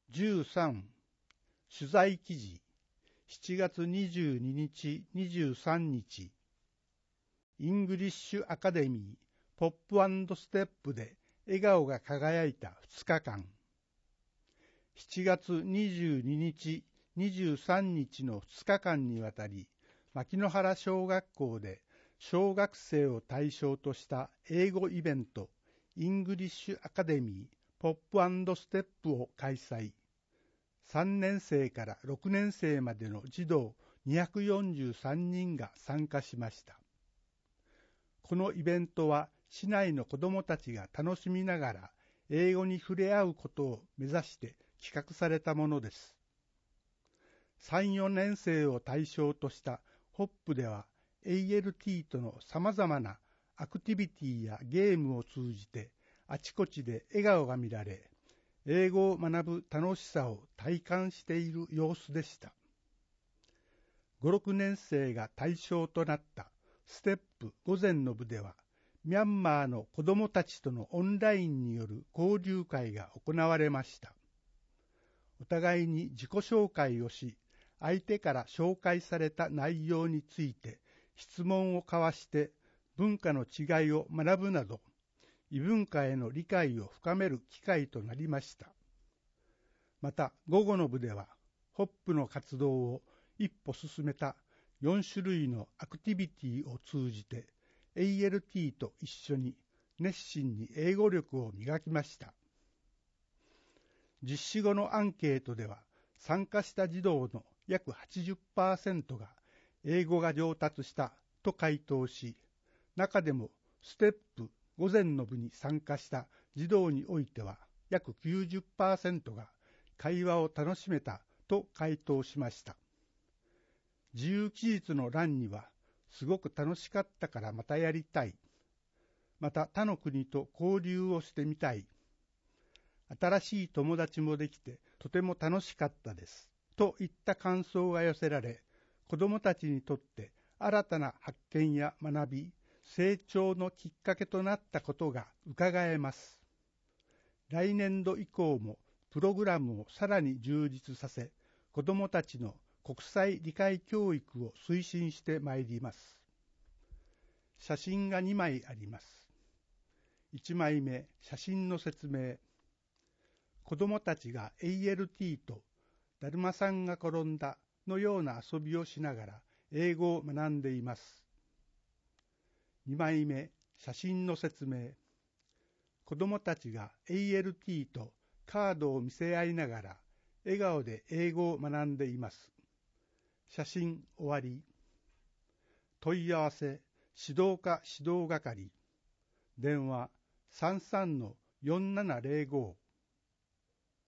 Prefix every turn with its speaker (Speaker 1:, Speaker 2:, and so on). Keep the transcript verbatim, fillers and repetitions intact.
Speaker 1: じゅうさん取材記事しちがつにじゅうににちにじゅうさんにちイングリッシュアカデミーポップ&ステップで笑顔が輝いたふつかかん。しちがつにじゅうににちにじゅうさんにちのふつかかんにわたり牧之原小学校で小学生を対象とした英語イベントイングリッシュアカデミーポップ&ステップを開催。さんねんせいからろくねんせいまでの児童にひゃくよんじゅうさんにんが参加しました。このイベントは市内の子どもたちが楽しみながら英語に触れ合うことを目指して企画されたものです。さん、よねんせいを対象としたホップでは エーエルティー とのさまざまなアクティビティやゲームを通じてあちこちで笑顔が見られ、英語を学ぶ楽しさを体感している様子でした。ご、ろくねんせいが対象となったステップ午前の部では、ミャンマーの子どもたちとのオンラインによる交流会が行われました。お互いに自己紹介をし、相手から紹介された内容について質問を交わして文化の違いを学ぶなど、異文化への理解を深める機会となりました。また午後の部では、ホップの活動を一歩進めたよんしゅるいのアクティビティを通じて エーエルティー と一緒に熱心に英語力を磨きました。実施後のアンケートでは、参加した児童の約 はちじゅっパーセント が英語が上達したと回答し、中でもステップ午前の部に参加した児童においては約 きゅうじゅっパーセント が会話を楽しめたと回答しました。自由記述の欄には、すごく楽しかったからまたやりたい。また他の国と交流をしてみたい。新しい友達もできてとても楽しかったです。といった感想が寄せられ、子どもたちにとって新たな発見や学び、成長のきっかけとなったことが伺えます。来年度以降もプログラムをさらに充実させ、子どもたちの国際理解教育を推進してまいります。写真がにまいあります。いちまいめ、写真の説明。子どもたちが エーエルティー とだるまさんが転んだのような遊びをしながら英語を学んでいます。にまいめ、写真の説明。子どもたちが エーエルティー とカードを見せ合いながら笑顔で英語を学んでいます。写真終わり。問い合わせ、指導課指導係。電話 さんさんのよんななゼロご